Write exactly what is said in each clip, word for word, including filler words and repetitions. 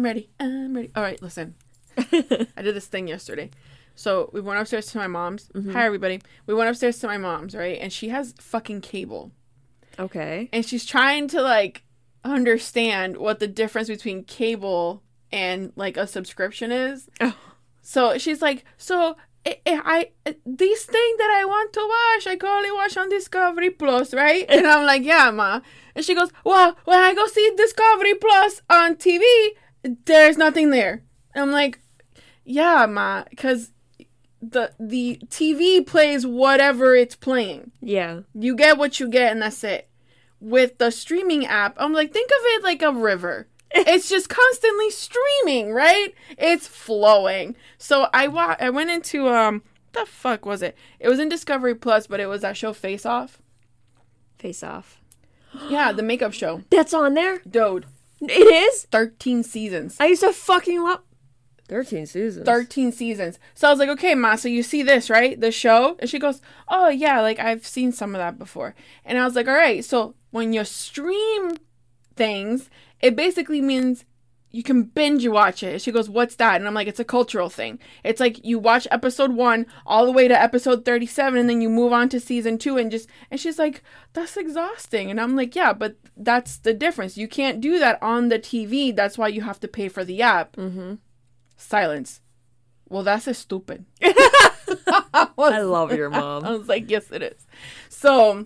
I'm ready. I'm ready. All right, listen. I did this thing yesterday. So we went upstairs to my mom's. Mm-hmm. Hi, everybody. We went upstairs to my mom's, right? And she has fucking cable. Okay. And she's trying to, like, understand what the difference between cable and, like, a subscription is. Oh. So she's like, so I, I, I this thing that I want to watch, I can only watch on Discovery Plus, right? And I'm like, yeah, ma. And she goes, well, when I go see Discovery Plus on T V, there's nothing there. And I'm like, yeah, ma, because the the T V plays whatever it's playing. Yeah. You get what you get, and that's it. With the streaming app, I'm like, think of it like a river. It's just constantly streaming, right? It's flowing. So I wa- I went into, um, what the fuck was it? It was in Discovery Plus, but it was that show Face Off. Face Off. Yeah, the makeup show. That's on there? Dude. It is? thirteen seasons. I used to fucking love... thirteen seasons. thirteen seasons. So I was like, okay, ma, so you see this, right? The show? And she goes, oh, yeah, like, I've seen some of that before. And I was like, all right, so when you stream things, it basically means you can binge watch it. She goes, what's that? And I'm like, it's a cultural thing. It's like you watch episode one all the way to episode thirty-seven, and then you move on to season two, and just, and she's like, that's exhausting. And I'm like, yeah, but that's the difference. You can't do that on the T V. That's why you have to pay for the app. Mm-hmm. Silence. Well, that's a stupid. I, was, I love your mom. I was like, yes, it is. So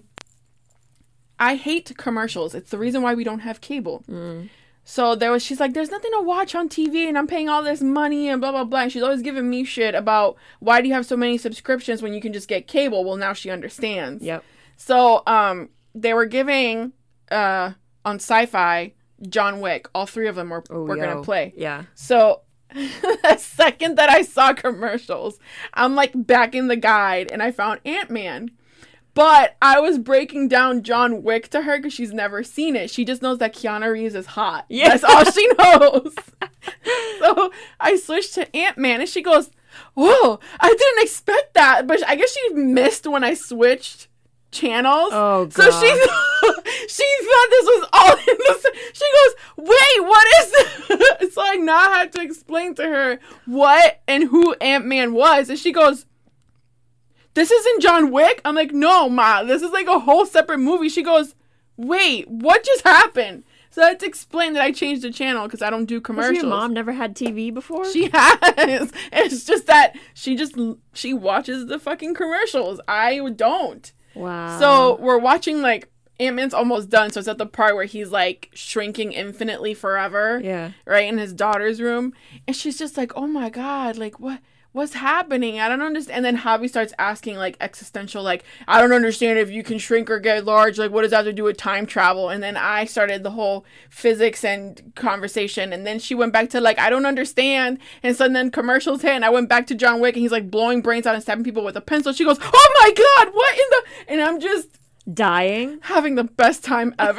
I hate commercials. It's the reason why we don't have cable. Mm. So there was, she's like, there's nothing to watch on T V, and I'm paying all this money and blah, blah, blah. And she's always giving me shit about, why do you have so many subscriptions when you can just get cable? Well, now she understands. Yep. So um, they were giving, uh, on Sci-Fi, John Wick. All three of them were, Ooh, were going to play. Yeah. So the second that I saw commercials, I'm like back in the guide, and I found Ant-Man. But I was breaking down John Wick to her because she's never seen it. She just knows that Keanu Reeves is hot. Yeah. That's all she knows. So I switched to Ant-Man, and she goes, whoa, I didn't expect that. But I guess she missed when I switched channels. Oh, God. So she, she thought this was all in the... She goes, wait, what is this? So I now had to explain to her what and who Ant-Man was. And she goes, this isn't John Wick? I'm like, no, ma, this is like a whole separate movie. She goes, wait, what just happened? So I had to explain that I changed the channel because I don't do commercials. Has your mom never had T V before? She has. It's just that she just, she watches the fucking commercials. I don't. Wow. So we're watching, like, Ant-Man's almost done. So it's at the part where he's, like, shrinking infinitely forever. Yeah. Right, in his daughter's room. And she's just like, oh, my God, like, what? What's happening? I don't understand. And then Javi starts asking, like, existential, like, I don't understand if you can shrink or get large. Like, what does that have to do with time travel? And then I started the whole physics and conversation. And then she went back to, like, I don't understand. And so then commercials hit, and I went back to John Wick, and he's, like, blowing brains out and stabbing people with a pencil. She goes, oh, my God, what in the... And I'm just... dying. Having the best time ever.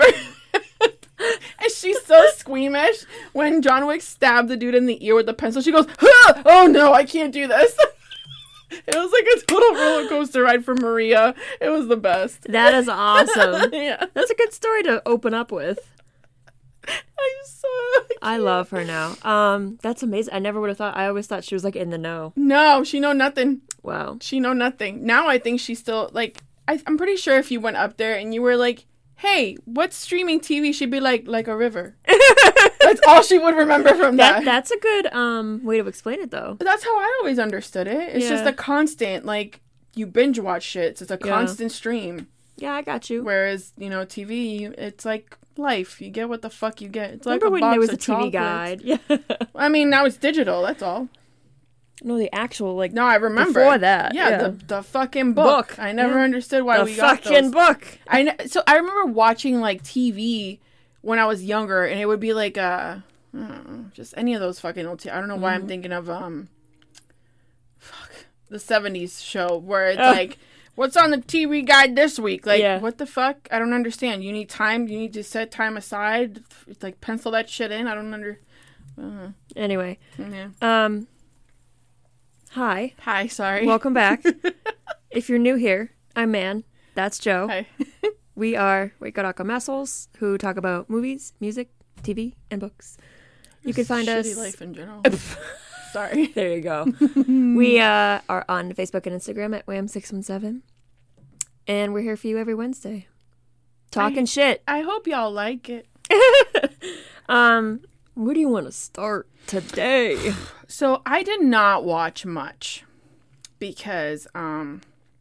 And she's so squeamish. When John Wick stabbed the dude in the ear with the pencil, she goes, huh! Oh no, I can't do this. It was like a total roller coaster ride for Maria. It was the best. That is awesome. Yeah. That's a good story to open up with. I'm so... I love her now. Um, that's amazing. I never would have thought. I always thought she was like in the know. No, she know nothing. Wow. She know nothing. Now I think she's still, like, I, I'm pretty sure if you went up there and you were like, hey, what's streaming T V? She'd be like, like a river. That's all she would remember from that. that. That's a good um way to explain it, though. But that's how I always understood it. It's yeah. just a constant, like, you binge watch shit. So it's a yeah. constant stream. Yeah, I got you. Whereas, you know, T V, it's like life. You get what the fuck you get. It's like Remember a when box there was of a T V chocolates. guide? Yeah. I mean, now it's digital. That's all. No, the actual, like, no, I remember before that. Yeah, yeah. The, the fucking book. book. I never yeah. understood why the we got those. The fucking book. I kn- so I remember watching, like, T V when I was younger, and it would be like uh, I don't know, just any of those fucking old. T- I don't know why mm-hmm. I'm thinking of um, fuck, the seventies show where it's oh. like, what's on the T V guide this week? Like, yeah. what the fuck? I don't understand. You need time. You need to set time aside. Like, pencil that shit in. I don't under. Uh, anyway. Yeah. Um. Hi. Hi, sorry. Welcome back. If you're new here, I'm Man. That's Joe. Hi. We are Waikaraca Muscles who talk about movies, music, T V, and books. You can find Shitty us. life in general. Sorry. There you go. We uh, are on Facebook and Instagram at wham six one seven. And we're here for you every Wednesday. Talking I, shit. I hope y'all like it. um, where do you want to start today? So I did not watch much because um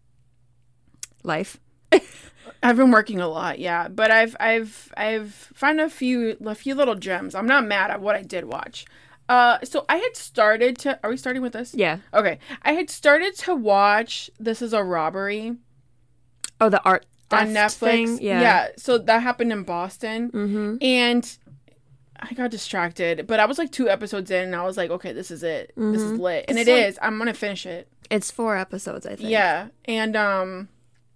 Life. I've been working a lot, yeah. But I've I've I've found a few a few little gems. I'm not mad at what I did watch. Uh, so I had started to. Are we starting with this? Yeah. Okay. I had started to watch This Is a Robbery. Oh, the art on Netflix. Thing? Yeah. Yeah. So that happened in Boston. Mm-hmm. And I got distracted. But I was like two episodes in and I was like, okay, this is it. Mm-hmm. This is lit. And it's it like, is. I'm going to finish it. It's four episodes, I think. Yeah. And um,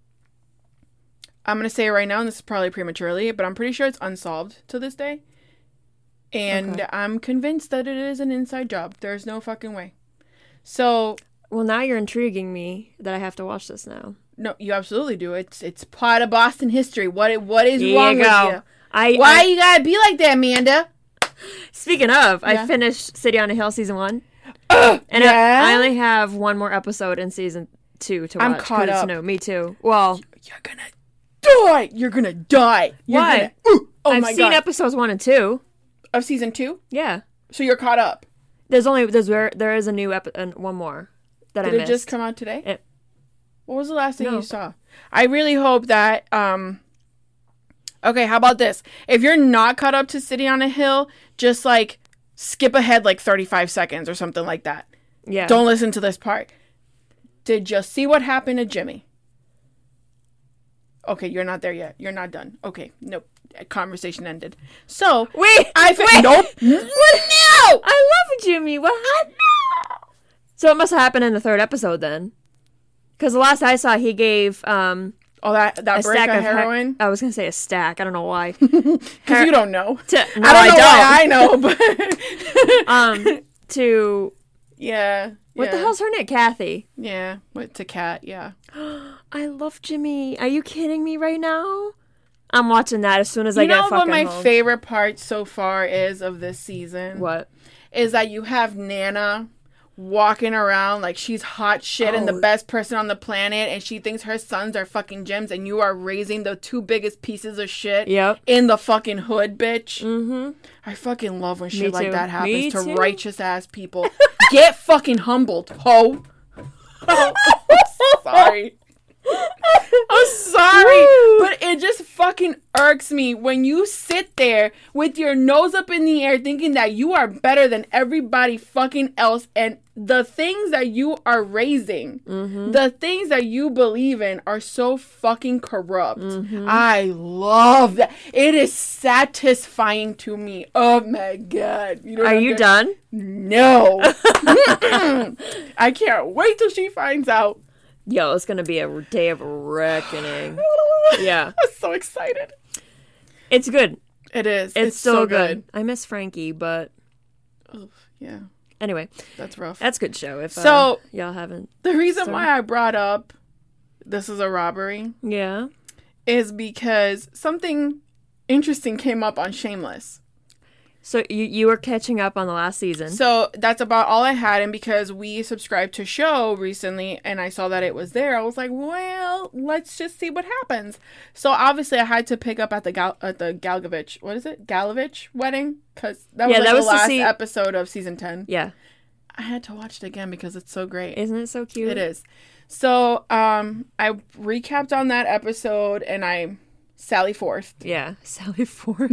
I'm going to say it right now, and this is probably prematurely, but I'm pretty sure it's unsolved to this day. And okay. I'm convinced that it is an inside job. There's no fucking way. So. Well, now you're intriguing me that I have to watch this now. No, you absolutely do. It's it's part of Boston history. What what is there wrong you with go. you? I, Why I, you gotta be like that, Amanda? Speaking of, yeah. I finished City on a Hill season one, uh, and yeah? I, I only have one more episode in season two to watch. I'm caught up. No, me too. Well, you're gonna die. You're gonna die. You're Why? Gonna, uh, oh I've my seen God. episodes one and two of season two. Yeah. So you're caught up. There's only there's there there is a new episode, one more that Did I it missed. just come out today? It, what was the last thing no. you saw? I really hope that. Um, okay, how about this? If you're not caught up to City on a Hill, just like skip ahead like thirty-five seconds or something like that. Yeah. Don't listen to this part. Did you see what happened to Jimmy? Okay, you're not there yet. You're not done. Okay, nope. Conversation ended. So wait, I fi- wait. Nope. What? No. I love Jimmy. What? No. So it must have happened in the third episode then, because the last I saw, he gave um. Oh, that that a break stack of of heroin. He- I was gonna say a stack. I don't know why. Because Her- you don't know. To, no, I don't know I why I know, but um, to yeah. what yeah. the hell's her name? Kathy. Yeah, what to Kat? Yeah. I love Jimmy. Are you kidding me right now? I'm watching that as soon as you I get know fucking what my home. favorite part so far is of this season? What? Is that you have Nana walking around like she's hot shit oh. and the best person on the planet, and she thinks her sons are fucking gems, and you are raising the two biggest pieces of shit yep. in the fucking hood, bitch. Mm-hmm. I fucking love when Me shit like too. that happens Me to too. righteous ass people. Get fucking humbled, ho. Sorry. I'm sorry, Woo. But it just fucking irks me when you sit there with your nose up in the air thinking that you are better than everybody fucking else, and the things that you are raising, mm-hmm. the things that you believe in are so fucking corrupt. Mm-hmm. I love that. It is satisfying to me. Oh my God. You know are you done? No. I can't wait till she finds out. Yo, it's gonna be a day of reckoning. Yeah. I'm so excited. It's good. It is. It's, it's so, so good. good. I miss Frankie, but Oof, yeah. Anyway. That's rough. That's a good show if so, uh, y'all haven't. The reason started. why I brought up This Is a Robbery yeah. is because something interesting came up on Shameless. So you you were catching up on the last season. So that's about all I had, and because we subscribed to Show recently and I saw that it was there, I was like, well, let's just see what happens. So obviously I had to pick up at the Gal- at the Galgovich, what is it? Galovich wedding? Because that was yeah, like that the was last see- episode of season ten. Yeah. I had to watch it again because it's so great. Isn't it so cute? It is. So um, I recapped on that episode and I Sally forth. Yeah, Sally Forth.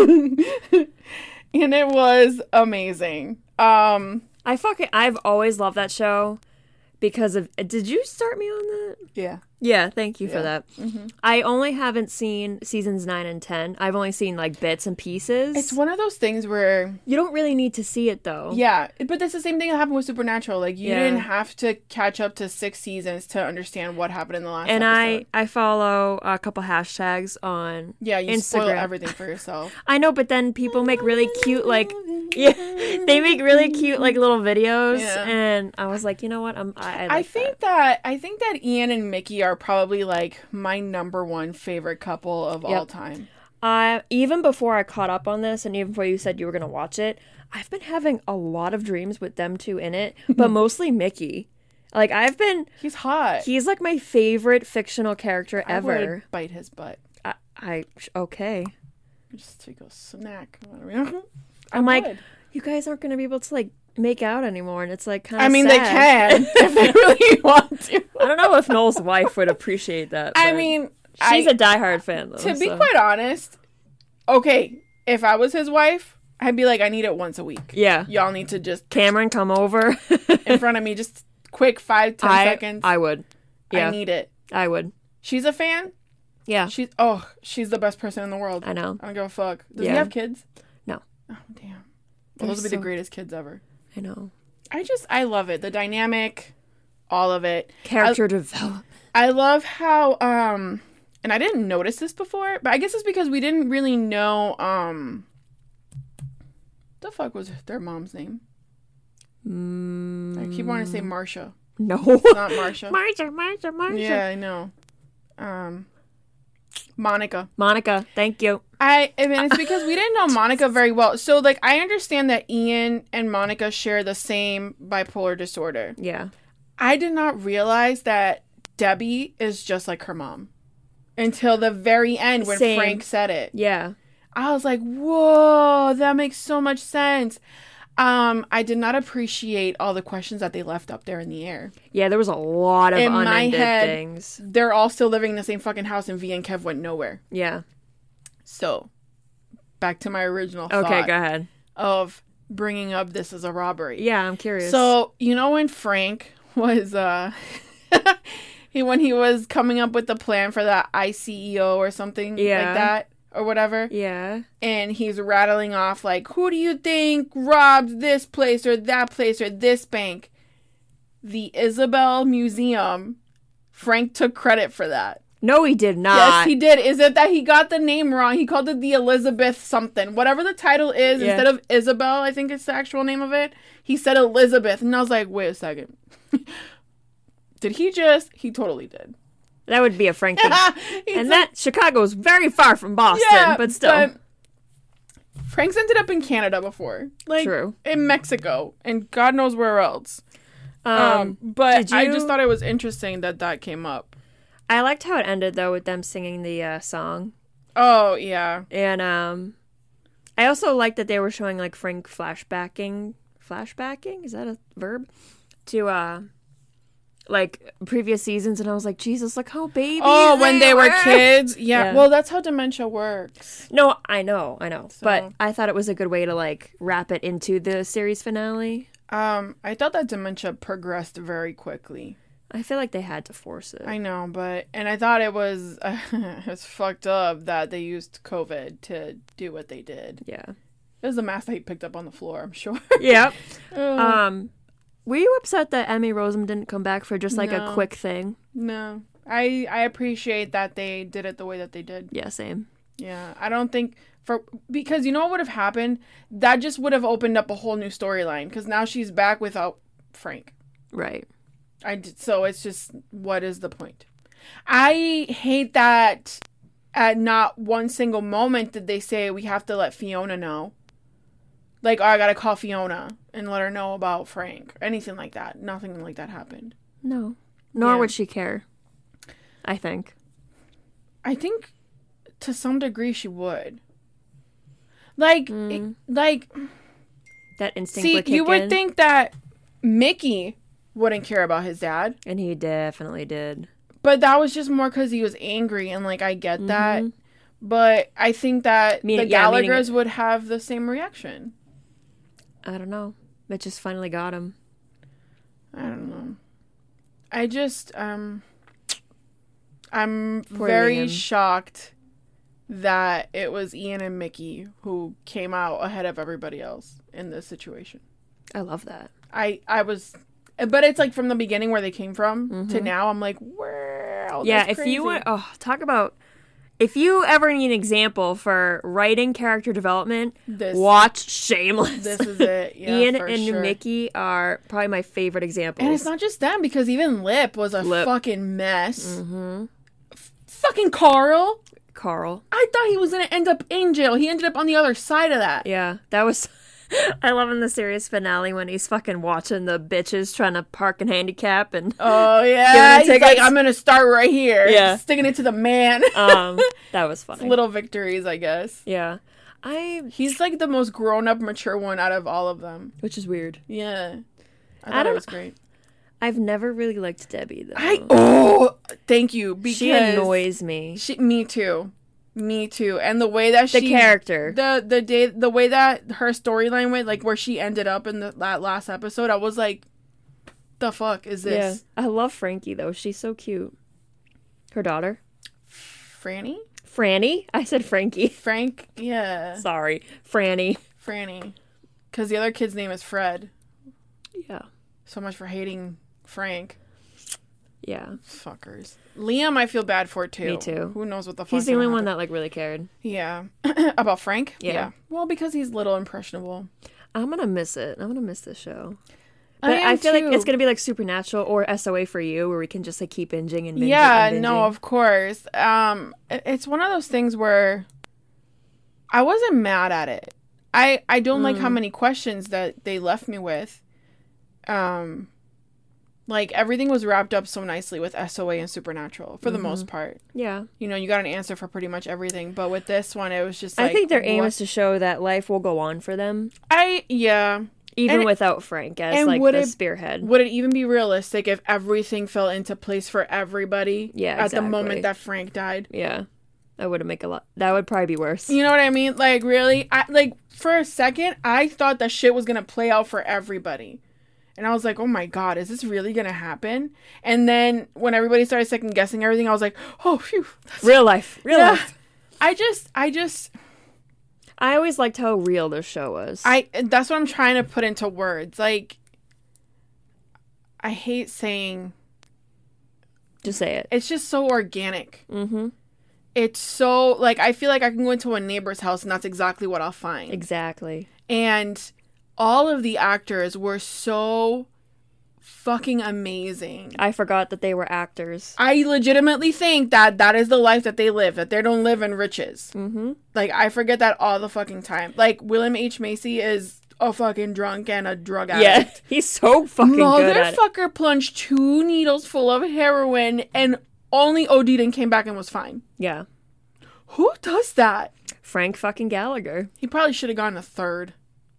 And it was amazing. Um, I fucking I've always loved that show because of. Did you start me on that? yeah. Yeah, thank you Yeah. for that. Mm-hmm. I only haven't seen seasons nine and ten. I've only seen like bits and pieces. It's one of those things where You don't really need to see it though. yeah, but that's the same thing that happened with Supernatural. Like you Yeah. didn't have to catch up to six seasons to understand what happened in the last And episode. I I follow a couple hashtags on yeah, you spoil Instagram. everything for yourself. I know, but then people make really cute like yeah, they make really cute like little videos, Yeah. and I was like, you know what, I'm I, I, like I think that. that I think that Ian and Mickey are probably like my number one favorite couple of Yep. all time. I even before I caught up on this, and even before you said you were gonna watch it, I've been having a lot of dreams with them two in it, but mostly Mickey. Like I've been, He's hot. he's like my favorite fictional character I ever. would bite his butt I, I okay. just to go snack. I I'm like, would. you guys aren't gonna be able to like make out anymore, and it's like kind of. I mean, sad. they can if they really want to. I don't know if Noel's wife would appreciate that. I but mean, she's I, a diehard fan, though. to be so. quite honest, okay, if I was his wife, I'd be like, I need it once a week. Yeah. Y'all need to just Cameron, come over. in front of me, just quick five, ten I, seconds. I would. Yeah. I need it. I would. She's a fan. Yeah. She's oh, she's the best person in the world. I know. I don't give a fuck. Does Yeah. he have kids? No. Oh damn. Well, They're those would be so- the greatest kids ever. I know. I just I love it. The dynamic, all of it. Character development. I love how um and I didn't notice this before, but I guess it's because we didn't really know um the fuck was their mom's name? Mm, I keep wanting to say Marsha. no. Not Marsha. Marsha, Marsha, Marsha. Yeah, I know. Um Monica. Monica, thank you. I, I mean, it's because we didn't know Monica very well. So, like, I understand that Ian and Monica share the same bipolar disorder. Yeah. I did not realize that Debbie is just like her mom until the very end when Same. Frank said it. Yeah. I was like, whoa, that makes so much sense. Um, I did not appreciate all the questions that they left up there in the air. Yeah, there was a lot of In my unended head- things. They're all still living in the same fucking house, and V and Kev went nowhere. Yeah. So, back to my original thought. Okay, go ahead. Of bringing up this as a robbery. Yeah, I'm curious. So, you know when Frank was uh he when he was coming up with the plan for that I C E O or something Yeah. like that or whatever, yeah. and he's rattling off like, who do you think robbed this place or that place or this bank? The Isabel Museum. Frank took credit for that. No, he did not. Yes, he did. Is it that he got the name wrong? He called it the Elizabeth something. Whatever the title is, Yeah. instead of Isabel, I think it's the actual name of it, he said Elizabeth. And I was like, wait a second. Did he just? He totally did. That would be a Frank thing. He And said- that Chicago's very far from Boston, yeah, but still. but Frank's ended up in Canada before. Like, True. in Mexico. And God knows where else. um, Um, but did I you- just thought it was interesting that that came up. I liked how it ended though with them singing the uh, song, Oh, yeah. and um, I also liked that they were showing like Frank flashbacking. Flashbacking, is that a verb? To uh, like previous seasons, and I was like, Jesus, look how baby. Oh, when they were kids? Yeah. Yeah. Well, that's how dementia works. No, I know, I know, So- but I thought it was a good way to like wrap it into the series finale. Um, I thought that dementia progressed very quickly. I feel like they had to force it. I know, but and I thought it was uh, it was fucked up that they used COVID to do what they did. Yeah. It was a mask that he picked up on the floor, I'm sure. Yep. Uh, um, were you upset that Emmy Rossum didn't come back for just like No. a quick thing? no, I I appreciate that they did it the way that they did. Yeah, same. Yeah, I don't think for because you know what would have happened? That just would have opened up a whole new storyline because now she's back without Frank. Right. I did, so it's just what is the point? I hate that at not one single moment did they say we have to let Fiona know. Like, oh, I gotta call Fiona and let her know about Frank. Anything like that. Nothing like that happened. No. Nor Yeah. would she care. I think. I think to some degree she would. Like, it- like, That instinct see, would kick you would in, think that Mickey wouldn't care about his dad. and he definitely did. But that was just more because he was angry, and like I get that. But I think that Meaning- the yeah, meaning Gallaghers would have the same reaction. I don't know. It just finally got him. I don't know. I just um, I'm Poor very Liam. shocked that it was Ian and Mickey who came out ahead of everybody else in this situation. I love that. I I was, but it's like from the beginning where they came from to now. I'm like, wow. Yeah, that's if you crazy. would, oh, talk about, if you ever need an example for writing character development, This- watch Shameless. This is it. Yeah, Ian for and sure. Mickey are probably my favorite examples. And it's not just them, because even Lip was a Lip. fucking mess. Mm-hmm. F- fucking Carl. Carl. I thought he was going to end up in jail. He ended up on the other side of that. Yeah, that was... I love in the series finale when he's fucking watching the bitches trying to park and handicap and... Oh, yeah. He's tickets. like, I'm going to start right here. Yeah. Sticking it to the man. um, that was funny. Little victories, I guess. Yeah. I... He's like the most grown-up, mature one out of all of them. Which is weird. Yeah. I thought I don't... it was great. I've never really liked Debbie, though. I... Oh! Thank you. Because she annoys me. She, me too. Me too. And the way that she... The character. The the day the way that her storyline went, like where she ended up in the, that last episode, I was like, the fuck is this? Yeah. I love Frankie, though. She's so cute. Her daughter. Franny? Franny? I said Frankie. Frank? Yeah. Sorry. Franny. Franny. Because the other kid's name is Fred. Yeah. So much for hating Frank. Yeah. Fuckers. Liam, I feel bad for too. Me too. Who knows what the fuck? He's the only one that like really cared. Yeah. About Frank? Yeah. yeah. Well, because he's little impressionable. I'm gonna miss it. I'm gonna miss this show. I But I, am feel too. like it's gonna be like Supernatural or S O A for you, where we can just like keep binging and binging. Yeah, and binging. no, of course. Um, it- it's one of those things where I wasn't mad at it. I I don't like how Mm. many questions that they left me with. Um, like everything was wrapped up so nicely with S O A and Supernatural for the Mhm. most part. Yeah. You know, you got an answer for pretty much everything, but with this one, it was just I like think their aim what- is to show that life will go on for them, I yeah. even And- without Frank as and like would the it- spearhead. Would it even be realistic if everything fell into place for everybody? Yeah, At the moment exactly. that Frank died. Yeah. That would make a lot. That would probably be worse. You know what I mean? Like, really? I like for a second, I thought that shit was gonna play out for everybody. And I was like, oh my God, is this really gonna happen? And then when everybody started second guessing everything, I was like, oh, phew. That's... Real life. Real Yeah. life. I just, I just, I always liked how real this show was. I, that's what I'm trying to put into words. Like, I hate saying, Just say it. it's just so organic. Mm-hmm. It's so, like, I feel like I can go into a neighbor's house and that's exactly what I'll find. Exactly. And all of the actors were so fucking amazing. I forgot that they were actors. I legitimately think that that is the life that they live, that they don't live in riches. Mm-hmm. Like, I forget that all the fucking time. Like, William H. Macy is a fucking drunk and a drug addict. Yeah, he's so fucking good at it. Motherfucker plunged two needles full of heroin and only OD'd and came back and was fine. Yeah. Who does that? Frank fucking Gallagher. He probably should have gone a third.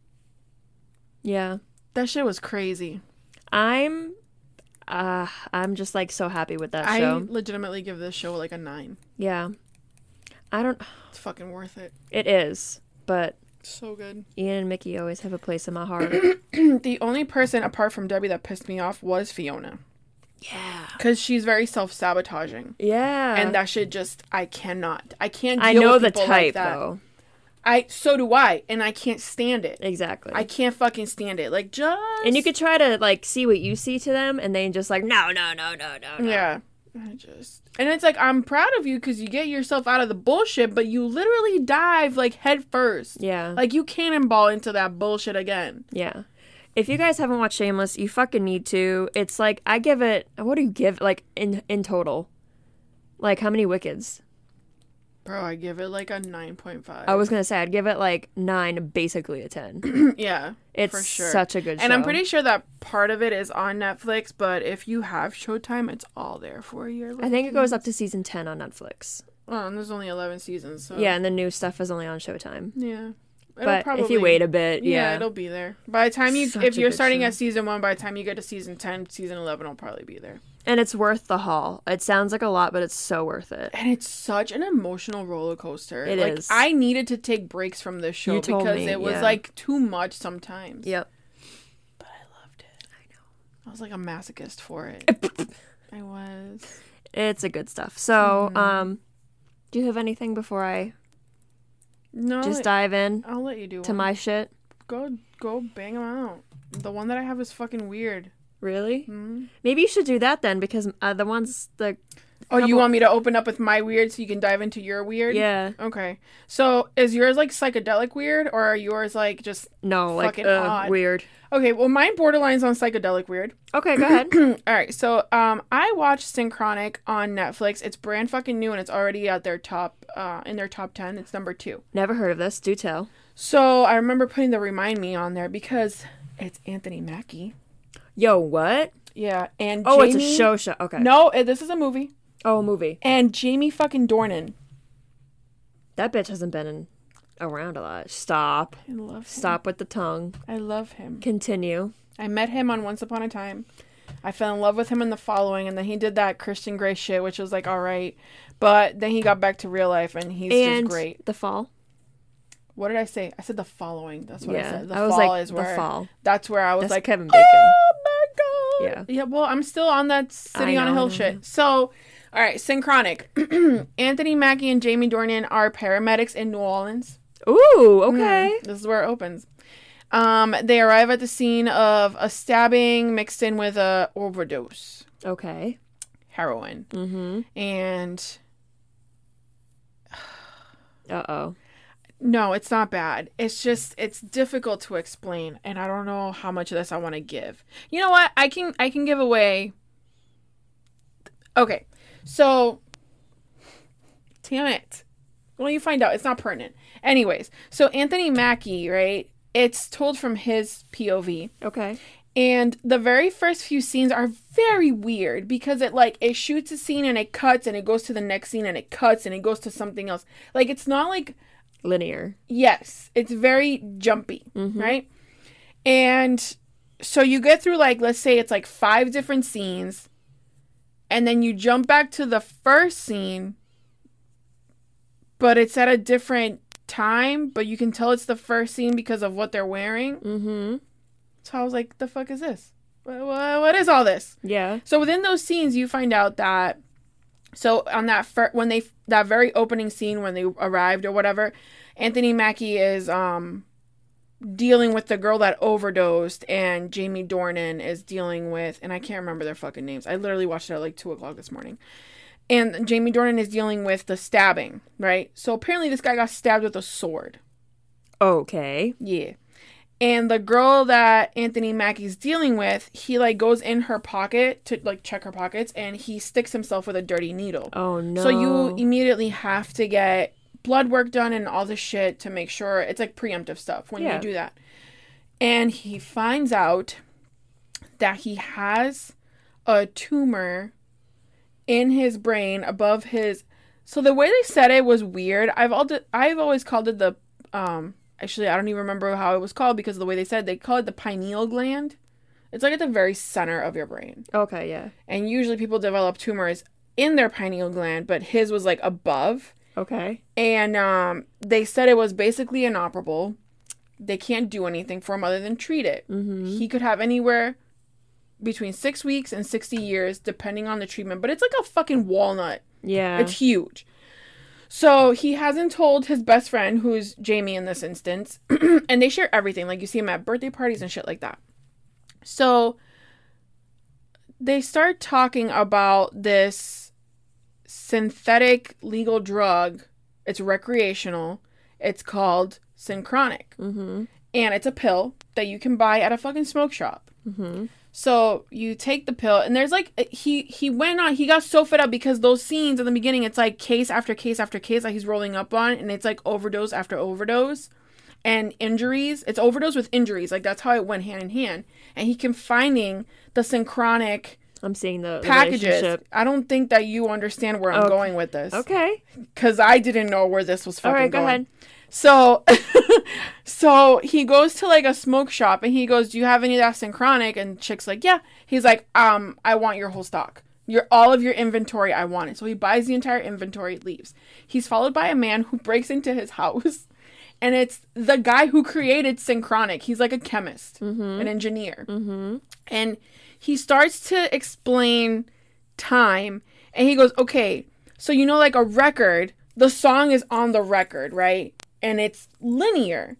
Yeah. That shit was crazy. I'm uh I'm just like so happy with that I show. legitimately give this show like a nine. Yeah. I don't It's fucking worth it. it is, but So good. Ian and Mickey always have a place in my heart. The only person apart from Debbie that pissed me off was Fiona. Yeah. Because she's very self-sabotaging. Yeah. And that shit just, I cannot. I can't deal I know with the people type like that. though. I, so do I. And I can't stand it. Exactly. I can't fucking stand it. Like, just... and you could try to like see what you see to them and they just like no no no no no no. Yeah. I just... And it's like, I'm proud of you because you get yourself out of the bullshit, but you literally dive, like, head first. Yeah. Like, you cannonball into that bullshit again. Yeah. If you guys haven't watched Shameless, you fucking need to. It's like I give it. What do you give? Like in in total, like how many wickeds? Bro, I give it, like, a nine point five. I was gonna say I'd give it like nine, basically a ten. Yeah. It's for sure. such a good show. And I'm pretty sure that part of it is on Netflix, but if you have Showtime, it's all there for you. I think it goes up to season ten on Netflix. Oh, and there's only eleven seasons, so... Yeah, and the new stuff is only on Showtime. Yeah. It'll But if probably- you wait a bit, Yeah, yeah, it'll be there. By the time you... Such if a you're good starting show. at season one, by the time you get to season ten, season eleven will probably be there. and it's worth the haul. It sounds like a lot, but it's so worth it. And it's such an emotional roller coaster. It like, is. I needed to take breaks from this show You told because me, it was, yeah. like, too much sometimes. Yep. But I loved it. I know. I was like a masochist for it. I was. It's a good stuff. So, Mhm. um, do you have anything before I No, just I'll, dive in I'll let you do to one. my shit? Go, go bang them out. The one that I have is fucking weird. Really? Hmm? Maybe you should do that then, because uh, the ones the Oh, you Couple- want me to open up with my weird so you can dive into your weird? yeah Okay. So, is yours like psychedelic weird or are yours like just no like Fucking uh, odd. weird. Okay, well mine borderlines on psychedelic weird. Okay, go ahead. All right. So, um I watched Synchronic on Netflix. It's brand fucking new and it's already at their top uh, in their top ten. It's number two. Never heard of this. Do tell. So I remember putting the Remind Me on there because it's Anthony Mackie. Yo, what? Yeah, and Oh, Jamie... it's a show show. Okay. No, it, this is a movie. Oh, a movie. And Jamie fucking Dornan. That bitch hasn't been in, around a lot. Stop. I love him. Stop with the tongue. I love him. Continue. I met him on Once Upon a Time. I fell in love with him in The Following, and then he did that Christian Grey shit, which was like, all right. But then he got back to real life, and he's and just great. The Fall. What did I say? I said The Following. That's what Yeah, I said. The I was Fall like, is The where... Fall. That's where I was That's like, Kevin Bacon. oh my God. Yeah. Yeah, well, I'm still on that City I on a know, Hill I know. shit. So, all right, Synchronic. Anthony Mackie and Jamie Dornan are paramedics in New Orleans. Ooh, okay. Mm, this is where it opens. Um, they arrive at the scene of a stabbing mixed in with a overdose, Okay. heroin, Mm-hmm. and Uh-oh. no, it's not bad. It's just it's difficult to explain, and I don't know how much of this I want to give. You know what? I can I can give away. Okay, so damn it. Well, you find out it's not pertinent. Anyways, so Anthony Mackie, right? It's told from his P O V. Okay. And the very first few scenes are very weird because it like it shoots a scene and it cuts and it goes to the next scene and it cuts and it goes to something else. Like it's not like Linear. yes, it's very jumpy, Mhm. right? And so you get through like let's say it's like five different scenes and then you jump back to the first scene but it's at a different time, but you can tell it's the first scene because of what they're wearing. Mm-hmm. So I was like, the fuck is this? What, what is all this? Yeah. So within those scenes, you find out that, so on that, fir- when they, that very opening scene when they arrived or whatever, Anthony Mackie is um dealing with the girl that overdosed and Jamie Dornan is dealing with, and I can't remember their fucking names. I literally watched it at like two o'clock this morning. And Jamie Dornan is dealing with the stabbing, right? So apparently this guy got stabbed with a sword. Okay. Yeah. And the girl that Anthony Mackie's dealing with, he like goes in her pocket to like check her pockets and he sticks himself with a dirty needle. Oh, no. So you immediately have to get blood work done and all this shit to make sure it's like preemptive stuff when Yeah. you do that. And he finds out that he has a tumor in his brain above his. So the way they said it was weird. I've all I've always called it the um actually I don't even remember how it was called because of the way they said it. They call it the pineal gland. It's like at the very center of your brain. Okay, yeah. And usually people develop tumors in their pineal gland, but his was like above. Okay. And um they said it was basically inoperable. They can't do anything for him other than treat it. Mm-hmm. He could have anywhere between six weeks and sixty years, depending on the treatment. But it's like a fucking walnut. Yeah. It's huge. So he hasn't told his best friend, who's Jamie in this instance, and they share everything. Like you see him at birthday parties and shit like that. So they start talking about this synthetic legal drug. It's recreational. It's called Synchronic. Mm-hmm. And it's a pill that you can buy at a fucking smoke shop. Mm-hmm. So you take the pill and there's like, he, he went on, he got so fed up because those scenes in the beginning, it's like case after case after case that he's rolling up on. And it's like overdose after overdose and injuries. It's overdose with injuries. Like that's how it went hand in hand. And he kept finding the Synchronic I'm seeing the packages. relationship. I don't think that you understand where I'm Okay. going with this. Okay. Because I didn't know where this was fucking All right, go going. ahead. So, so he goes to like a smoke shop and he goes, "Do you have any of that Synchronic?" And chick's like, "Yeah." He's like, "Um, I want your whole stock. Your all of your inventory. I want it." So he buys the entire inventory, leaves. He's followed by a man who breaks into his house, and it's the guy who created Synchronic. He's like a chemist, Mm-hmm. an engineer, Mm-hmm. and he starts to explain time, and he goes, "Okay, so you know, like a record, the song is on the record, right? And it's linear,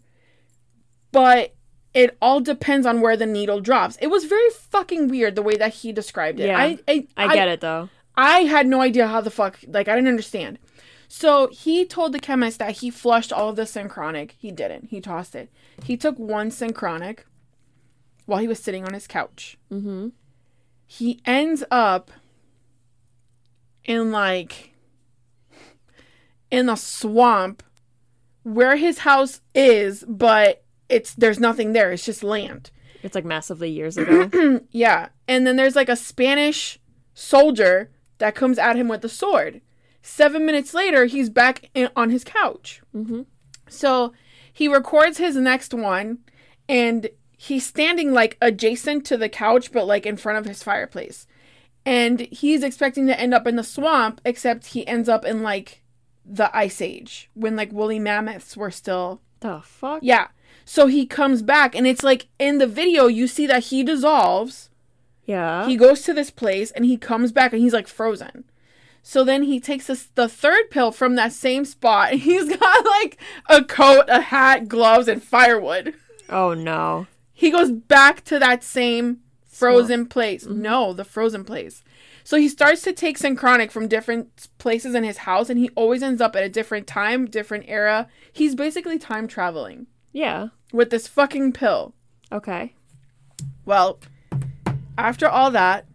but it all depends on where the needle drops." It was very fucking weird the way that he described it. Yeah. I, I, I get it, though. I had no idea how the fuck, like, I didn't understand. So he told the chemist that he flushed all of the Synchronic. He didn't. He tossed it. He took one Synchronic while he was sitting on his couch. Mm-hmm. He ends up in, like, in a swamp where his house is, but it's there's nothing there. It's just land. It's like massively years ago. Yeah. And then there's like a Spanish soldier that comes at him with a sword. Seven minutes later, he's back in, on his couch. Mm-hmm. So he records his next one, and he's standing like adjacent to the couch, but like in front of his fireplace. And he's expecting to end up in the swamp, except he ends up in like the Ice Age when like woolly mammoths were still. The fuck? Yeah. So he comes back, and it's like in the video, you see that he dissolves. Yeah. He goes to this place, and he comes back, and he's like frozen. So then he takes this, the third pill from that same spot, and he's got like a coat, a hat, gloves, and firewood. Oh no. He goes back to that same frozen place. Mm-hmm. No, the frozen place. So he starts to take Synchronic from different places in his house, and he always ends up at a different time, different era. He's basically time traveling. Yeah. With this fucking pill. Okay. Well, after all that,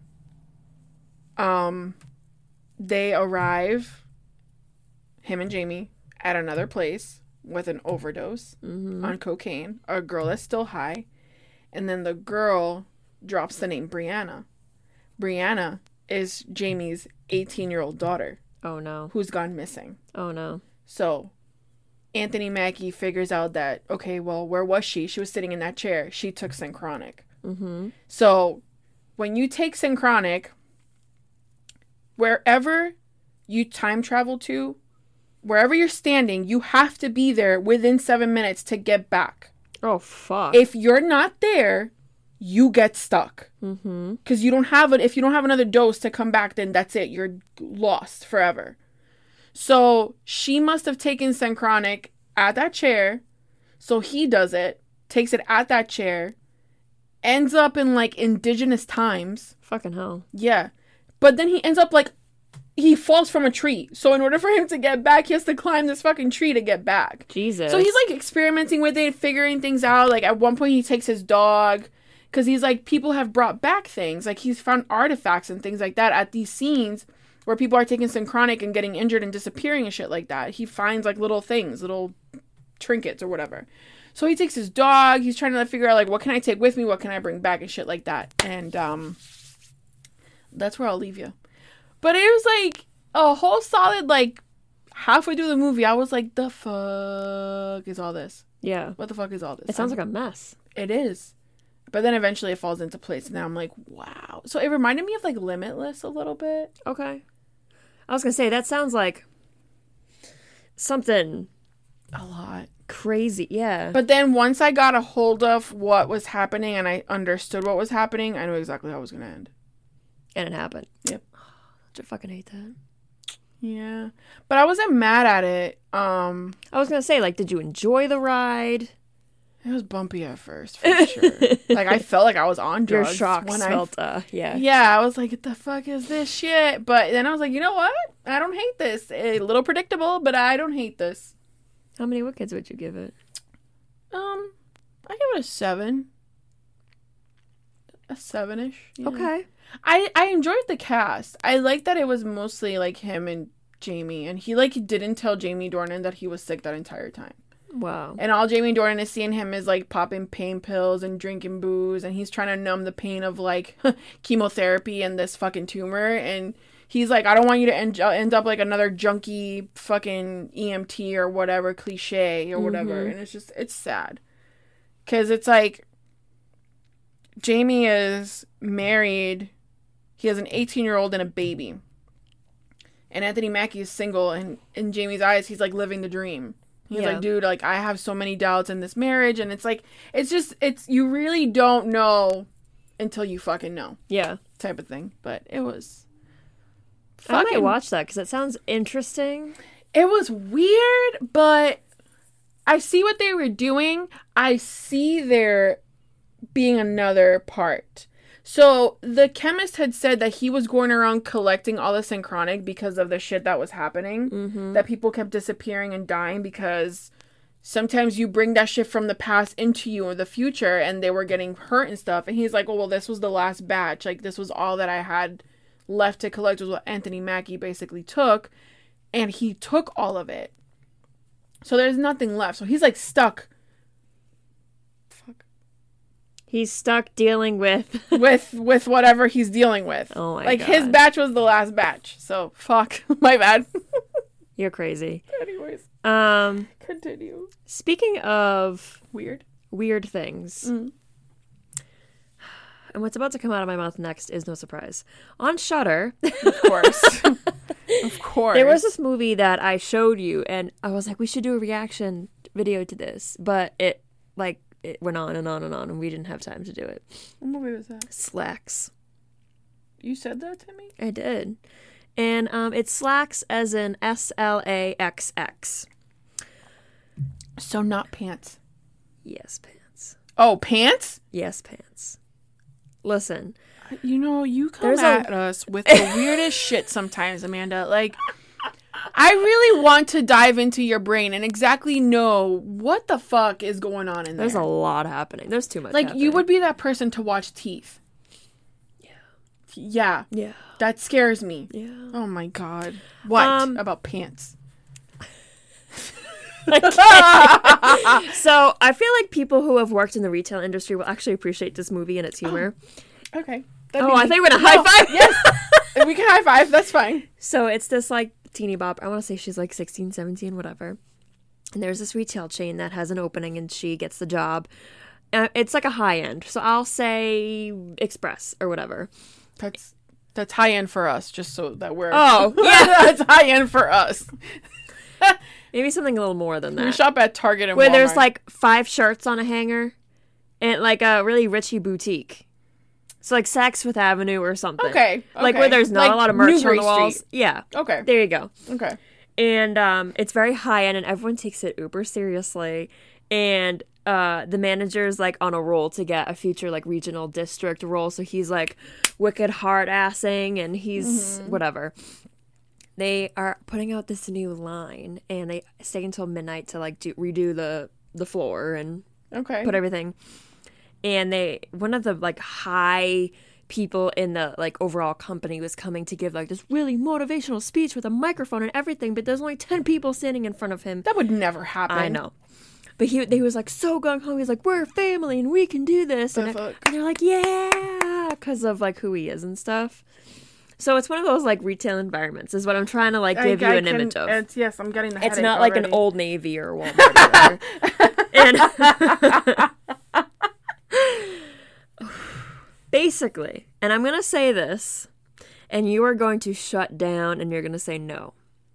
um, they arrive, him and Jamie, at another place with an overdose mm-hmm. on cocaine. A girl is still high. And then the girl drops the name Brianna. Brianna is Jamie's eighteen-year-old daughter. Oh, no. Who's gone missing. Oh, no. So Anthony Mackie figures out that, okay, well, where was she? She was sitting in that chair. She took Synchronic. Mm-hmm. So when you take Synchronic, wherever you time travel to, wherever you're standing, you have to be there within seven minutes to get back. Oh, fuck. If you're not there, you get stuck. Mm-hmm. Because you don't have it. If you don't have another dose to come back, then that's it. You're lost forever. So she must have taken Synchronic at that chair. So he does it, takes it at that chair, ends up in like indigenous times. Fucking hell. Yeah. But then he ends up like, he falls from a tree. So in order for him to get back, he has to climb this fucking tree to get back. Jesus. So he's like experimenting with it, figuring things out. Like at one point he takes his dog. Because he's like, people have brought back things. Like he's found artifacts and things like that at these scenes where people are taking Synchronic and getting injured and disappearing and shit like that. He finds like little things, little trinkets or whatever. So he takes his dog. He's trying to figure out like, what can I take with me? What can I bring back and shit like that. And um, that's where I'll leave you. But it was like a whole solid like halfway through the movie. I was like, the fuck is all this? Yeah. What the fuck is all this? It sounds like a mess. It is. But then eventually it falls into place. And then I'm like, wow. So it reminded me of like Limitless a little bit. Okay. I was going to say, that sounds like something A lot. crazy. Yeah. But then once I got a hold of what was happening and I understood what was happening, I knew exactly how it was going to end. And it happened. Yep. I fucking hate that. Yeah. But I wasn't mad at it. Um, I was going to say, like, did you enjoy the ride? It was bumpy at first, for sure. Like, I felt like I was on drugs. Your shocks when felt, I, uh, yeah. Yeah, I was like, what the fuck is this shit? But then I was like, you know what? I don't hate this. A little predictable, but I don't hate this. How many wickeds would you give it? Um, I give it a seven. A seven-ish. Yeah. Okay. I, I enjoyed the cast. I like that it was mostly, like, him and Jamie. And he, like, didn't tell Jamie Dornan that he was sick that entire time. Wow. And all Jamie Dornan is seeing him is, like, popping pain pills and drinking booze. And he's trying to numb the pain of, like, chemotherapy and this fucking tumor. And he's like, I don't want you to end, end up like another junkie fucking E M T or whatever, cliche or whatever. Mm-hmm. And it's just, it's sad. Because it's like, Jamie is married. He has an eighteen-year-old and a baby. And Anthony Mackie is single. And in Jamie's eyes, he's, like, living the dream. He's yeah. like, dude, like, I have so many doubts in this marriage. And it's like, it's just, it's, you really don't know until you fucking know. Yeah. Type of thing. But it was... I might watch that because it sounds interesting. It was weird, but I see what they were doing. I see there being another part. So the chemist had said that he was going around collecting all the Synchronic because of the shit that was happening. Mm-hmm. That people kept disappearing and dying because sometimes you bring that shit from the past into you or the future and they were getting hurt and stuff. And he's like, oh, well, this was the last batch. Like, this was all that I had left to collect, was what Anthony Mackie basically took. and he took all of it. So there's nothing left. So he's like stuck. Fuck. He's stuck dealing with with with whatever he's dealing with. Oh my like God. his batch was the last batch. So fuck. My bad. You're crazy. Anyways, Um, continue. speaking of Weird. weird things, Mm. and what's about to come out of my mouth next is no surprise. On Shudder, Of course. Of course. there was this movie that I showed you, and I was like, we should do a reaction video to this, but it like it went on and on and on, and we didn't have time to do it. What movie was that? Slacks. You said that to me? I did. And um, it slacks as in S L A X X. So not pants. Yes, pants. Oh, pants? Yes, pants. Listen, You know, you come There's a- at us with the weirdest shit sometimes, Amanda. Like, I really want to dive into your brain and exactly know what the fuck is going on in there. there's a lot happening. There's too much like, happening. you would be that person to watch Teeth. Yeah. Yeah. Yeah. That scares me. Yeah. Oh my god. What Um, about pants? So I feel like people who have worked in the retail industry will actually appreciate this movie and its humor. Okay. Oh, I think we're gonna high five. Yes. We can high five. That's fine. So it's this like teeny bop. I want to say she's like sixteen, seventeen, whatever. And there's this retail chain that has an opening, and she gets the job. Uh, it's like a high end, so I'll say Express or whatever. That's that's high end for us, just so that we're Oh, yeah. that's high end for us. Maybe something a little more than We that. shop at Target and Where Walmart. there's like five shirts on a hanger, and like a really richy boutique. So like Saks Fifth Avenue or something. Okay, Like okay. where there's not Like a lot of merch Newbury on the walls. Street. Yeah. Okay. There you go. Okay. And um, it's very high end, and everyone takes it uber seriously. And uh, the manager's like on a roll to get a future like regional district role, so he's like wicked hard assing, and he's Mm-hmm. whatever. They are putting out this new line, and they stay until midnight to like do, redo the the floor and Okay. put everything. And they one of the like high people in the like overall company was coming to give like this really motivational speech with a microphone and everything, but there's only ten people standing in front of him. That would never happen. I know. But he he was like so gung ho. He was like, "We're a family and we can do this." The And, fuck? and they're like, "Yeah," because of like who he is and stuff. So it's one of those like retail environments is what I'm trying to like give I, you I an can- image of. It's, yes, I'm getting the It's headache not like an already. Old Navy or Walmart or whatever. and basically, and I'm going to say this, and you are going to shut down and you're going to say no.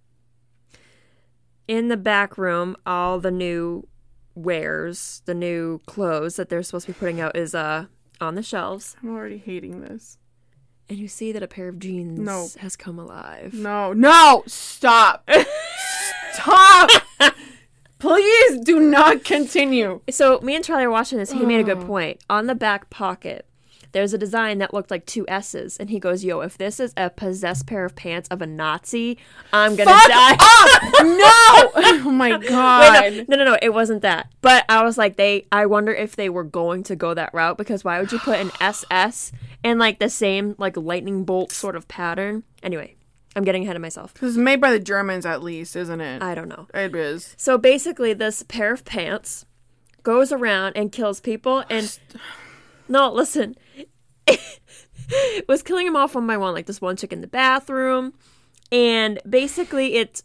In the back room, all the new wares, the new clothes that they're supposed to be putting out is uh on the shelves. I'm already hating this. And you see that a pair of jeans No. has come alive. No, no, stop. Stop. Please do not continue. So me and Charlie are watching this. He made a good Oh. point. On the back pocket, there's a design that looked like two S's. And he goes, yo, if this is a possessed pair of pants of a Nazi, I'm going to Fuck die. up! No! Oh my god. Wait, no, no, no, no, it wasn't that. But I was like, they. I wonder if they were going to go that route, because why would you put an S S in like the same like lightning bolt sort of pattern? Anyway, I'm getting ahead of myself. This is made by the Germans, at least, isn't it? I don't know. It is. So basically, this pair of pants goes around and kills people. And no, listen, it was killing them off one by one. Like this one chick in the bathroom, and basically it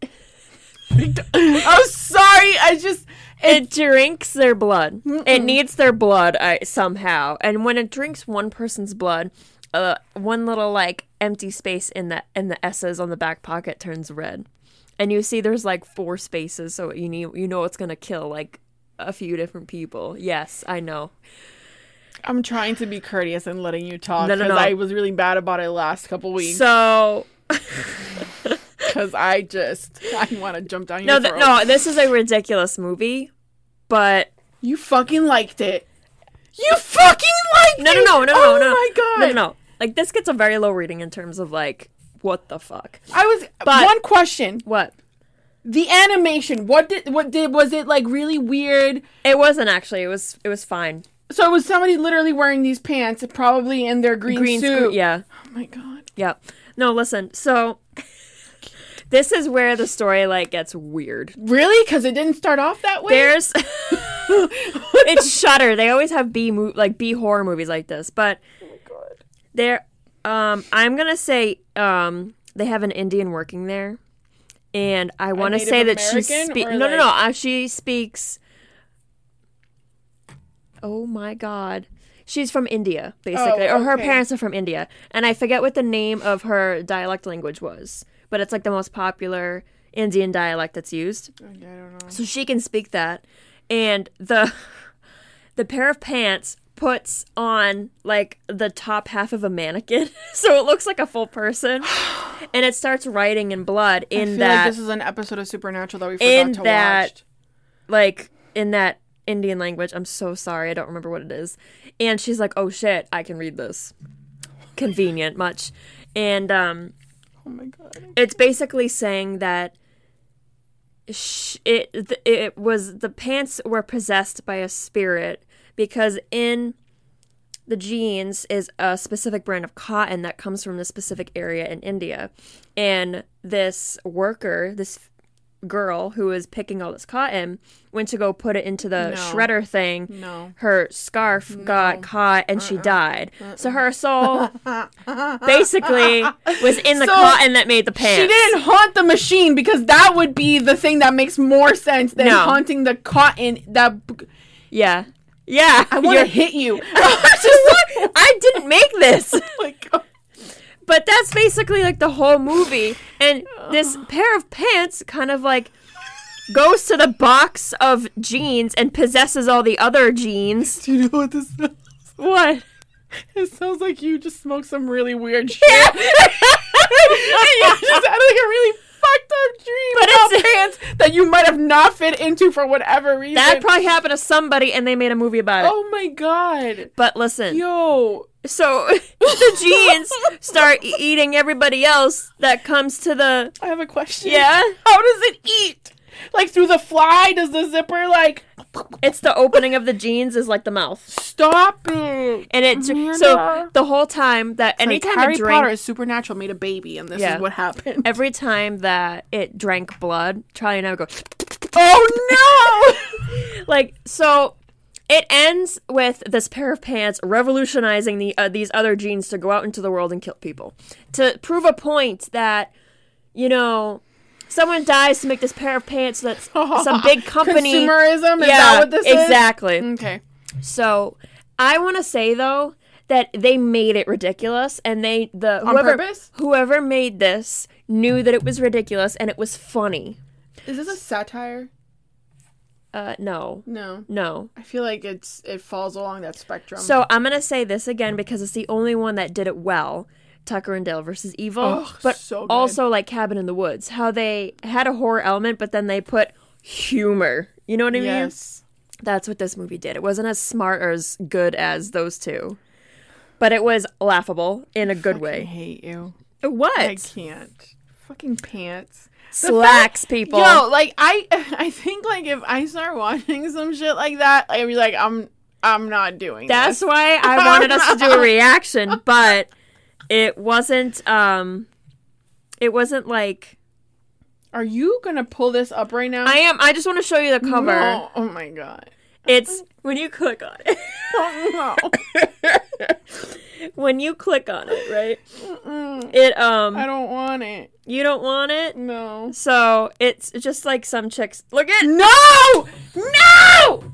Oh, sorry. I just. it drinks their blood. It needs their blood uh, somehow. And when it drinks one person's blood, uh, one little like empty space in the in the S's on the back pocket turns red, and you see there's like four spaces, so you need you know it's gonna kill like a few different people. Yes, I know. I'm trying to be courteous and letting you talk No, no, because no. I was really bad about it last couple weeks. So Because I just I want to jump down your no, th- throat. no, this is a ridiculous movie, but You fucking liked it. You fucking liked no, it. no, no, no, oh no, no, my god. no, no, no. Like this gets a very low rating in terms of like what the fuck. I was But- one question. What? The animation. What did what did was it like really weird? It wasn't actually. It was it was fine. So it was somebody literally wearing these pants, probably in their green, Green suit. screen, yeah. Oh my god. Yeah. No, listen. So This is where the story like gets weird. Really? Because it didn't start off that way? There's it's Shudder. They always have B mo- like B horror movies like this, but Oh my god. there um I'm going to say um they have an Indian working there. And I want to Native say that she American, speaks or No, no, like- no. Uh, she speaks Oh my god. She's from India, basically. Oh, Or her okay. parents are from India. And I forget what the name of her dialect language was. But it's like the most popular Indian dialect that's used. I don't know. So she can speak that. And the the pair of pants puts on like the top half of a mannequin. So it looks like a full person. And it starts writing in blood in I feel that like this is an episode of Supernatural that we forgot in to that- watch. like in that Indian language. I'm so sorry. I don't remember what it is. And she's like, "Oh shit, I can read this." Convenient much. And um Oh my god. it's basically saying that sh- it th- it was the pants were possessed by a spirit because in the jeans is a specific brand of cotton that comes from a specific area in India, and this worker, this girl who was picking all this cotton, went to go put it into the No. shredder thing. No. Her scarf got caught and she died. So her soul basically was in the So, cotton that made the pants. She didn't haunt the machine because that would be the thing that makes more sense than No. haunting the cotton. That Yeah. Yeah. I want to You're- hit you. I didn't make this. Oh my god. But that's basically like the whole movie. And this pair of pants kind of like goes to the box of jeans and possesses all the other jeans. Do you know what this sounds? What? It sounds like you just smoked some really weird shit. And you just had like a really fucked up dream But about it's- pants that you might have not fit into for whatever reason. That probably happened to somebody and they made a movie about it. Oh my god. But listen, Yo. so the jeans start e- eating everybody else that comes to the... I have a question. Yeah? How does it eat? Like through the fly? Does the zipper like It's the opening of the jeans is like the mouth. stop it? And it... Amanda. So the whole time that Like anytime Harry it drank... Potter is supernatural made a baby and this Yeah. is what happened. Every time that it drank blood, Charlie and I would go... Oh no! Like, so it ends with this pair of pants revolutionizing the uh, these other jeans to go out into the world and kill people. To prove a point that, you know, someone dies to make this pair of pants so that some big company... Consumerism? Is yeah, that what this is? exactly. Okay. So, I want to say, though, that they made it ridiculous, and they... the On whoever, purpose? Whoever made this knew that it was ridiculous, and it was funny. Is this a satire? Uh, no. No. No. I feel like it's it falls along that spectrum. So I'm gonna say this again because it's the only one that did it well. Tucker and Dale versus Evil, Oh, but so good. also like Cabin in the Woods, how they had a horror element, but then they put humor. You know what I mean? yes. That's what this movie did. It wasn't as smart or as good as those two, but it was laughable in a good I way. hate you. What? I can't. Fucking pants. Slacks, people. Yo, like I I think like if I start watching some shit like that, I'd be like, I'm I'm not doing That's this. why I wanted us to do a reaction, but it wasn't. Um, it wasn't like. Are you gonna pull this up right now? I am. I just want to show you the cover. No. Oh my god. It's when you click on it. Oh no. When you click on it, right? Mm-mm. It um. I don't want it. You don't want it, No. so it's just like some chicks. Look at. No! No!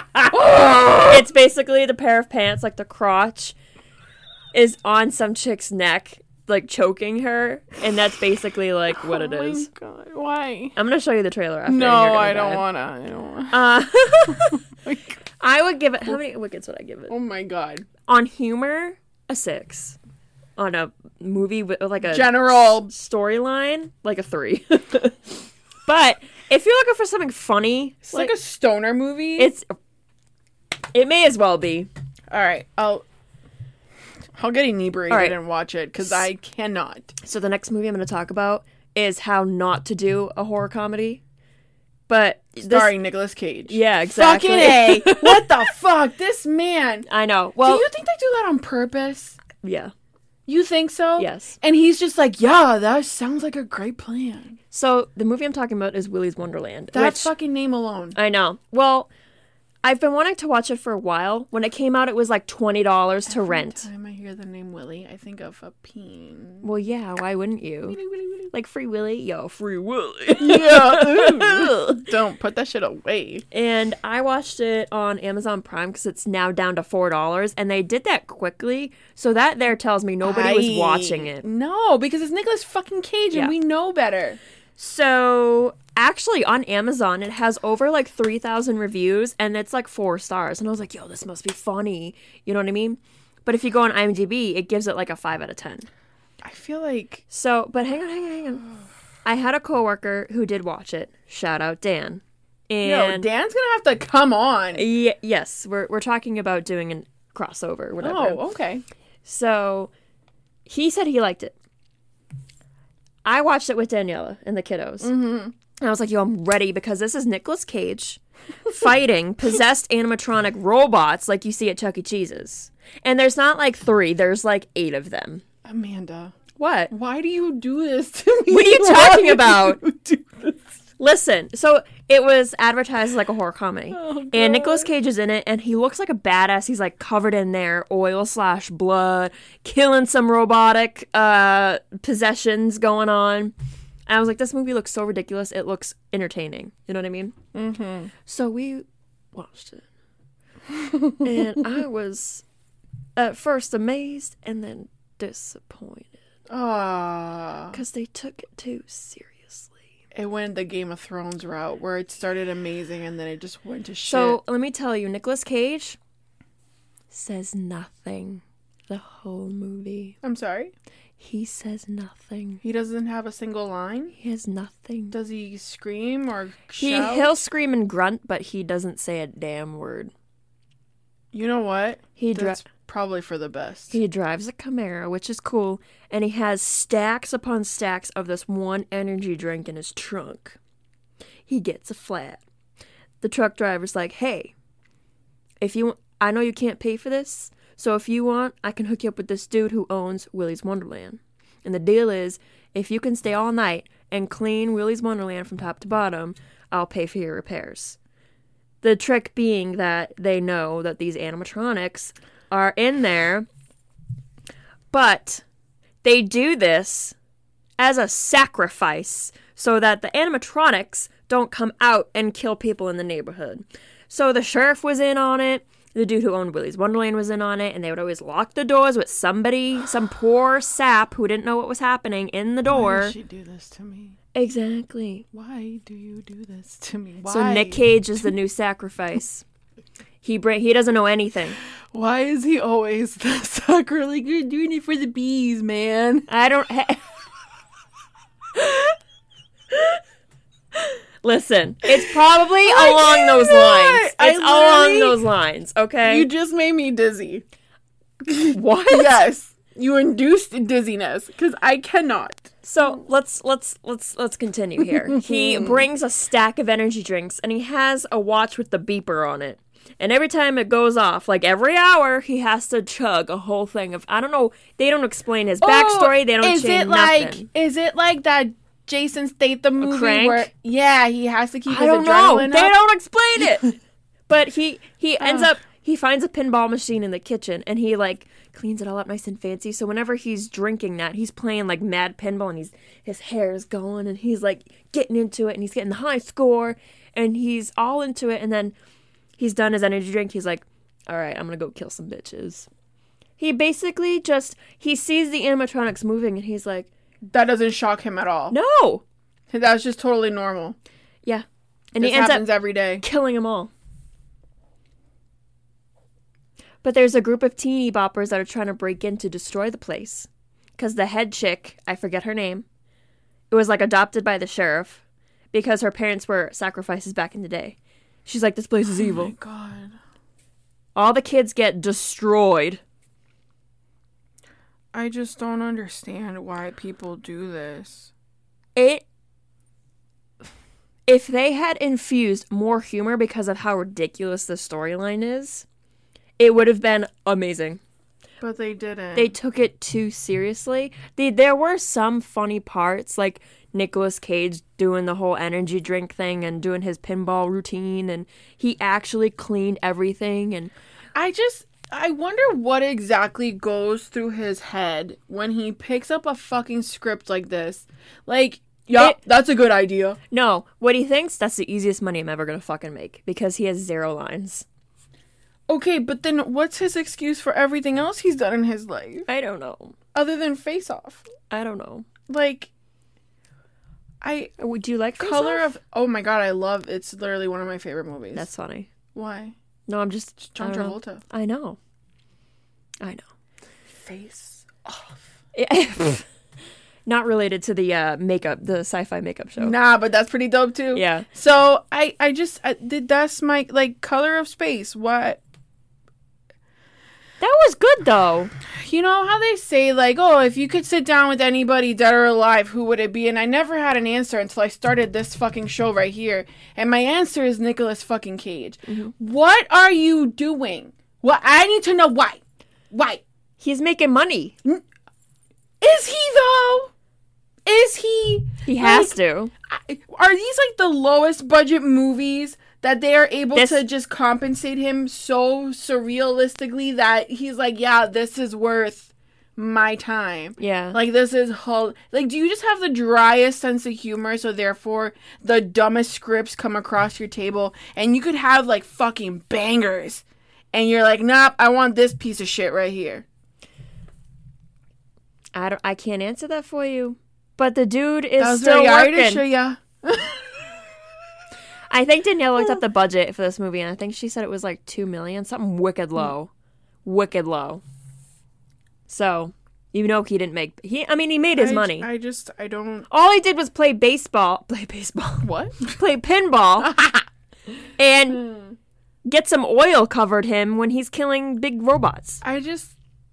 It's basically the pair of pants, like the crotch, is on some chick's neck, like choking her, and that's basically like what it Oh is. my god. Why? I'm gonna show you the trailer after. and No, you're gonna I don't die. wanna. I don't wanna. Uh, I would give it. How many wickets would I give it? Oh my god. On humor, a six. On a movie with like a General. storyline, like a three. But if you're looking for something funny, It's like, a stoner movie. it's it may as well be. All right. I'll I'll get inebriated All right. and watch it because I cannot. So the next movie I'm going to talk about is how not to do a horror comedy. But this, Starring Nicolas Cage. yeah, exactly. Fucking A. What the fuck? This man. I know. Well, do you think they do that on purpose? yeah. You think so? Yes. And he's just like, yeah, that sounds like a great plan. So the movie I'm talking about is Willy's Wonderland. That which, fucking name alone. I know. Well, I've been wanting to watch it for a while. When it came out, it was like twenty dollars to rent. Every time I hear the name Willy, I think of a peen. Well, yeah, why wouldn't you? Willy, Willy, Willy. Like Free Willy? Yo, Free Willy. Yeah. Don't put that shit away. And I watched it on Amazon Prime because it's now down to four dollars. And they did that quickly. So that there tells me nobody was I- watching it. No, because it's Nicolas fucking Cage and Yeah. we know better. So actually on Amazon, it has over like three thousand reviews and it's like four stars. And I was like, yo, this must be funny. You know what I mean? But if you go on IMDb, it gives it like a five out of ten. I feel like... So, but hang on, hang on, hang on. I had a coworker who did watch it. Shout out Dan. Yo, And Dan's gonna have to come on. y- yes, we're we're talking about doing a crossover, whatever. Oh, okay. So he said he liked it. I watched it with Daniela and the kiddos. Mm-hmm. And I was like, yo, I'm ready because this is Nicolas Cage fighting possessed animatronic robots like you see at Chuck E. Cheese's. And there's not like three, there's like eight of them. Amanda, What? why do you do this to me? What are you Why talking do about? you do this? Listen, so it was advertised as like a horror comedy. Oh, and God. Nicolas Cage is in it, and he looks like a badass. He's like covered in their oil slash blood, killing some robotic uh, possessions going on. And I was like, this movie looks so ridiculous. It looks entertaining. You know what I mean? Mm-hmm. So we watched it. And I was at first amazed and then disappointed. Ah, Because they took it too seriously. it went the Game of Thrones route where it started amazing and then it just went to shit. So let me tell you, Nicolas Cage says nothing the whole movie. I'm sorry? He says nothing. He doesn't have a single line? He has nothing. Does he scream or He shout? he'll scream and grunt, but he doesn't say a damn word. You know what? He dri- That's probably for the best. He drives a Camaro, which is cool, and he has stacks upon stacks of this one energy drink in his trunk. He gets a flat. The truck driver's like, "Hey, if you, I know you can't pay for this, so if you want, I can hook you up with this dude who owns Willy's Wonderland. And the deal is, if you can stay all night and clean Willy's Wonderland from top to bottom, I'll pay for your repairs." The trick being that they know that these animatronics are in there, but they do this as a sacrifice so that the animatronics don't come out and kill people in the neighborhood. So the sheriff was in on it, the dude who owned Willy's Wonderland was in on it, and they would always lock the doors with somebody, some poor sap who didn't know what was happening in the Why door. did she do this to me? Exactly. Why do you do this to me? Why? So Nick Cage is the new sacrifice. He bring, he doesn't know anything. Why is he always the sucker? Like, you're doing it for the bees, man. I don't. Ha- Listen, it's probably I along those cannot. lines. I It's along literally- those lines, okay? You just made me dizzy. what? Yes. You induced dizziness because I cannot. So let's let's let's let's continue here. He brings a stack of energy drinks and he has a watch with the beeper on it. And every time it goes off, like every hour, he has to chug a whole thing of I don't know. They don't explain his backstory. They don't Oh, is change it like nothing. is it like that Jason Statham movie Crank? where yeah he has to keep I his don't know. adrenaline They up? don't explain it. But he he ends Ugh. up he finds a pinball machine in the kitchen and he like cleans it all up nice and fancy. So whenever he's drinking that, he's playing like mad pinball and he's his hair is going and he's like getting into it and he's getting the high score and he's all into it. And then he's done his energy drink. He's like, all right, I'm gonna go kill some bitches. He basically just he sees the animatronics moving and he's like, That doesn't shock him at all. no, That's just totally normal. yeah, and This he ends happens up every day. killing them all. But there's a group of teeny boppers that are trying to break in to destroy the place. Because the head chick, I forget her name, it was like adopted by the sheriff because her parents were sacrifices back in the day. She's like, this place is Oh evil. my god. All the kids get destroyed. I just don't understand why people do this. It. If they had infused more humor because of how ridiculous the storyline is, it would have been amazing. But they didn't. They took it too seriously. They, there were some funny parts, like Nicolas Cage doing the whole energy drink thing and doing his pinball routine, and he actually cleaned everything. And I just, I wonder what exactly goes through his head when he picks up a fucking script like this. Like, yeah, It- that's a good idea. no, what he thinks, that's the easiest money I'm ever going to fucking make, because he has zero lines. Okay, but then what's his excuse for everything else he's done in his life? I don't know. Other than Face Off. I don't know. Like, I, Would you like Face Color Off? of, oh my god, I love, it's literally one of my favorite movies. That's funny. Why? No, I'm just... John I don't know. Travolta. I know. I know. Face Off. Not related to the uh, makeup, the sci-fi makeup show. Nah, but that's pretty dope too. Yeah. So I, I just I, did that's my like Color of Space. What That was good, though. you know how they say like, oh, if you could sit down with anybody dead or alive, who would it be? And I never had an answer until I started this fucking show right here. And my answer is Nicolas fucking Cage. Mm-hmm. What are you doing? Well, I need to know why. Why? He's making money. Is he though? Is he? He has Like, to. I- Are these like the lowest budget movies that they are able This- to just compensate him so surrealistically that he's like, yeah, this is worth my time. Yeah. Like, this is whole. Like, do you just have the driest sense of humor, so therefore the dumbest scripts come across your table, and you could have like fucking bangers, and you're like, nope, I want this piece of shit right here. I don't. I can't answer that for you. But the dude is That was still very Irish, working. yeah. I think Danielle looked up the budget for this movie, and I think she said it was like two million, something wicked low, wicked low. So, even though he didn't make, he, I mean, he made his I, money. I just, I don't. All he did was play baseball, play baseball, What? play pinball, and get some oil covered him when he's killing big robots. I just.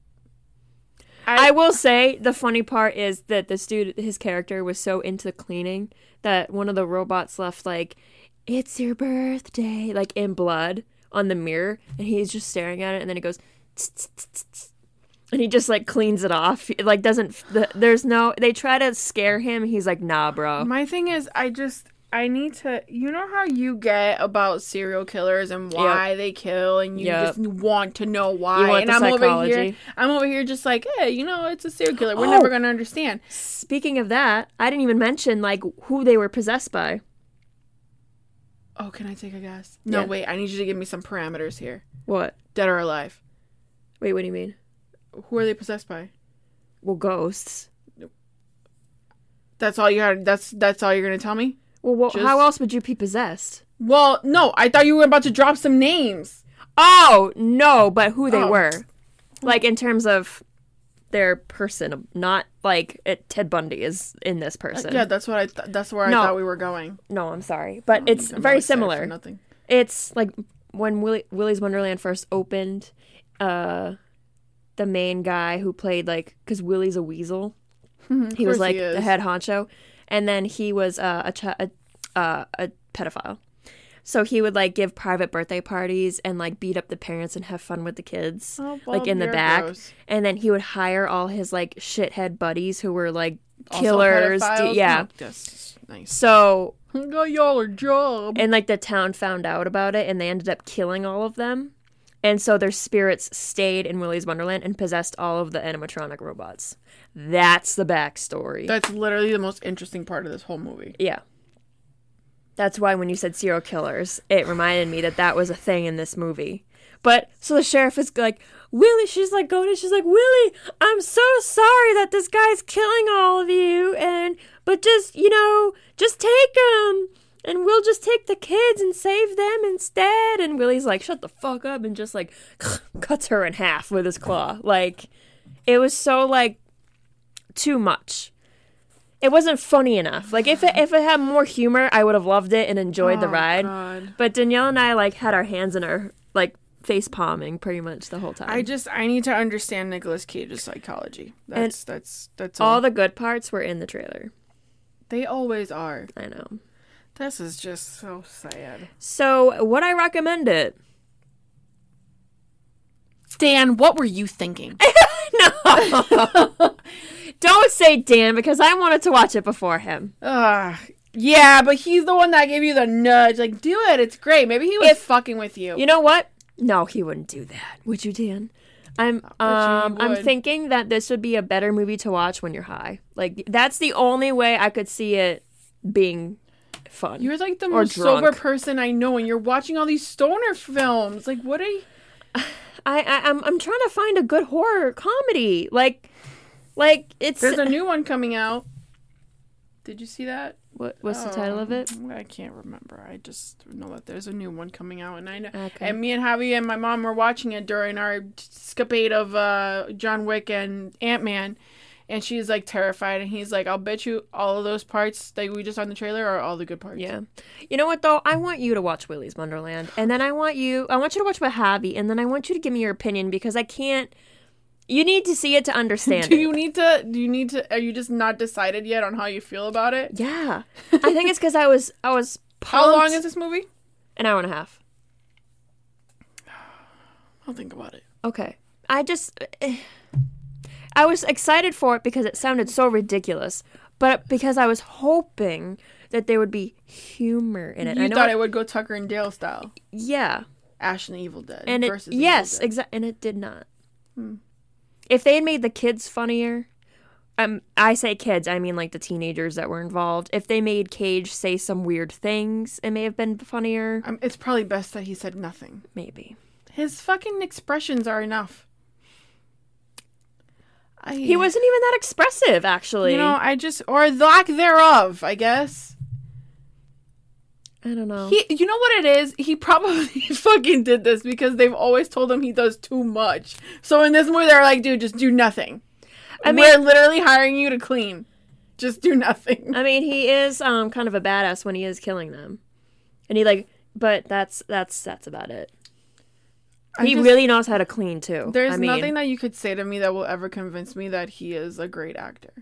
I will say the funny part is that this dude, his character, was so into cleaning that one of the robots left like, "It's your birthday," like in blood on the mirror, and he's just staring at it, and then he goes, "Tss, tss, tss, tss," and he just like cleans it off. It, like doesn't the, there's no they try to scare him. He's like, "Nah, bro." My thing is, I just, I need to, you know how you get about serial killers and why they kill, and you Yep. just want to know why. You want and the I'm over psychology. here, I'm over here just like, hey, you know, it's a serial killer. We're Oh. never gonna understand. Speaking of that, I didn't even mention like who they were possessed by. Oh, can I take a guess? No, Yeah. wait, I need you to give me some parameters here. What? Dead or alive? Wait, what do you mean? Who are they possessed by? Well, ghosts. That's all you had. That's that's all you're gonna tell me? Well, well Just- how else would you be possessed? Well, no, I thought you were about to drop some names. Oh, no, but who they Oh. were. Like, in terms of their person, not like it, Ted Bundy is in this person. Yeah, that's what I. Th- that's where No. I thought we were going. No, I'm sorry. But it's I'm very really excited for similar. Nothing. It's like when Willy, Willy's Wonderland first opened, uh, the main guy who played, like, because Willy's a weasel, Of he was course like he the is. head honcho. And then he was uh, a, ch- a, uh, a pedophile. So he would like give private birthday parties and like beat up the parents and have fun with the kids, Oh, well, like in the you're back. gross. And then he would hire all his like shithead buddies who were like Also killers. to- pedophiles? yeah. No, that's nice. So Got y'all a job. and like the town found out about it and they ended up killing all of them. And so their spirits stayed in Willy's Wonderland and possessed all of the animatronic robots. That's the backstory. That's literally the most interesting part of this whole movie. Yeah. That's why when you said serial killers, it reminded me that that was a thing in this movie. But so the sheriff is like, Willy, she's like going and she's like, Willy, I'm so sorry that this guy's killing all of you. And, but just, you know, just take them and we'll just take the kids and save them instead. And Willy's like, shut the fuck up. And just like cuts her in half with his claw. Like, it was so like too much. It wasn't funny enough. Like, if it, if it had more humor, I would have loved it and enjoyed the Oh, ride. God. But Danielle and I, like, had our hands in our, like, face palming pretty much the whole time. I just I need to understand Nicolas Cage's psychology. That's that's that's all. All the good parts were in the trailer. They always are. I know. This is just so sad. So, would I recommend it? Dan, what were you thinking? No. Don't say Dan, because I wanted to watch it before him. Ugh. Yeah, but he's the one that gave you the nudge. Like, do it. It's great. Maybe he was If- fucking with you. You know what? No, he wouldn't do that. Would you, Dan? I'm bet you um he I'm would. thinking that this would be a better movie to watch when you're high. Like, that's the only way I could see it being fun. You're like the Or most sober drunk. person I know, and you're watching all these stoner films. Like, what are you... I, I I'm I'm trying to find a good horror comedy. Like like it's There's a new one coming out. Did you see that? what what's the title of it? Um, I can't remember. I just know that there's a new one coming out, and I know. Okay. And me and Javi and my mom were watching it during our escapade of uh, John Wick and Ant-Man, and she's like terrified, and he's like, "I'll bet you all of those parts that we just saw in the trailer are all the good parts." Yeah. You know what though? I want you to watch Willy's Wonderland, and then I want you I want you to watch with Javi, and then I want you to give me your opinion, because I can't. You need to see it to understand Do it. you need to? Do you need to? Are you just not decided yet on how you feel about it? Yeah. I think it's because I was I was How pumped. long is this movie? An hour and a half. I'll think about it. Okay. I just eh, I was excited for it because it sounded so ridiculous, but because I was hoping that there would be humor in it. You I know thought it- it would go Tucker and Dale style, yeah. Ash and Evil Dead And it versus yes, Evil Dead. exactly, and it did not. Hmm. If they had made the kids funnier, um, I say kids, I mean like the teenagers that were involved. If they made Cage say some weird things, it may have been funnier. Um, it's probably best that he said nothing. Maybe. His fucking expressions are enough. I, He wasn't even that expressive, actually. You know, I just or lack thereof, I guess. I don't know. He, you know what it is? He probably fucking did this because they've always told him he does too much. So in this movie, they're like, dude, just do nothing. I mean- We're literally hiring you to clean. Just do nothing. I mean, he is um kind of a badass when he is killing them, and he like, but that's that's that's about it. I He just- really knows how to clean too. There's I mean, nothing that you could say to me that will ever convince me that he is a great actor.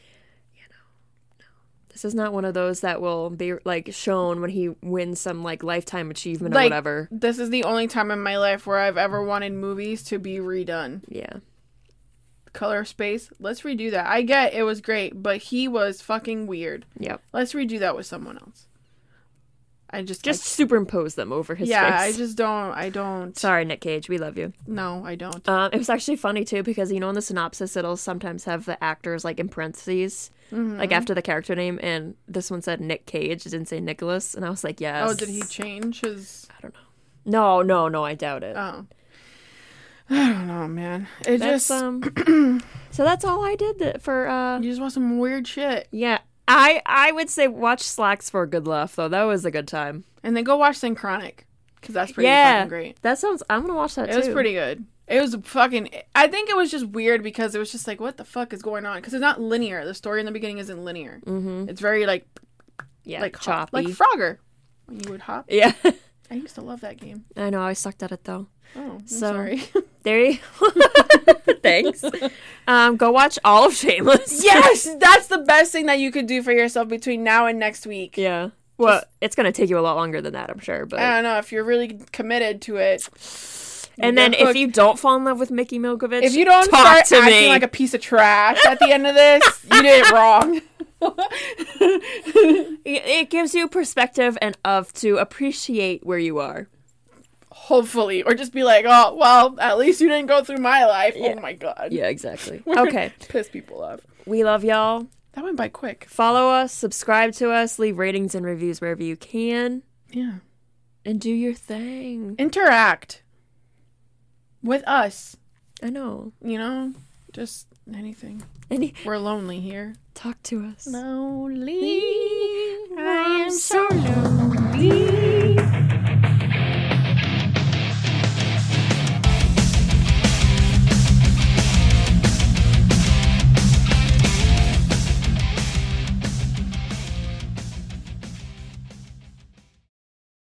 This is not one of those that will be like shown when he wins some like lifetime achievement or Like, whatever. This is the only time in my life where I've ever wanted movies to be redone. Yeah. Color of Space, let's redo that. I get it was great, but he was fucking weird. Yep. Let's redo that with someone else. I just Just superimpose them over I, his yeah, face. I just don't. I don't. Sorry, Nick Cage, we love you. No, I don't. Um, it was actually funny too because you know in the synopsis it'll sometimes have the actors like in parentheses, Mm-hmm. like after the character name, and this one said Nick Cage, it didn't say Nicholas, and I was like, yes. Oh, did he change his? I don't know. No, no, no, I doubt it. Oh, I don't know, man. It That's just um. So that's all I did that for uh. you just want some weird shit, Yeah, I I would say watch Slacks for a good laugh though. That was a good time. and then go watch Synchronic because that's pretty yeah, fucking great. that sounds. I'm gonna watch that It too. was pretty good. It was fucking. I think it was just weird because it was just like, what the fuck is going on? Because it's not linear. The story in the beginning isn't linear. Mm-hmm. It's very like Yeah, like choppy. hop, like Frogger. When you would hop. Yeah, I used to love that game. I know. I sucked at it though. Oh, I'm So- sorry. There you. Thanks. Um, go watch all of Shameless. Yes, that's the best thing that you could do for yourself between now and next week. Yeah. Well, it's gonna take you a lot longer than that, I'm sure. But I don't know if you're really committed to it. and you're then if hooked. you don't fall in love with Mickey Milkovich, if you don't talk start to acting me. like a piece of trash at the end of this, you did it wrong. It- it gives you perspective and of to appreciate where you are. Hopefully, or just be like, oh well, at least you didn't go through my life. Yeah. Oh my god. Yeah, exactly. We're gonna Okay, piss people off. we love y'all. That went by quick. Follow us, subscribe to us, leave ratings and reviews wherever you can, Yeah. and do your thing. Interact with us. I know. You know, just anything. Any We're lonely here. talk to us. Lonely. I am so lonely.